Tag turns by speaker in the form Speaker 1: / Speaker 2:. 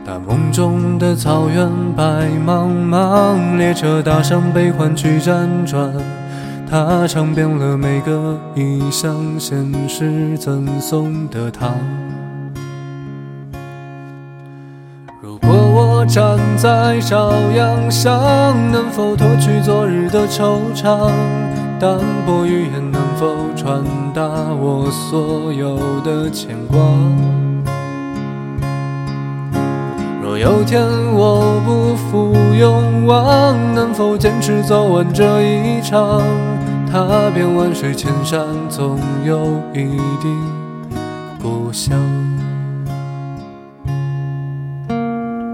Speaker 1: 大梦中的草原白茫茫，列车搭上悲欢去辗转，它尝遍了每个异乡现实赠送的糖。如果我站在朝阳上，能否脱去昨日的惆怅？淡薄语言能否传达我所有的牵挂？若有天我不负勇往，能否坚持走完这一场？踏遍万水千山，总有一地故乡。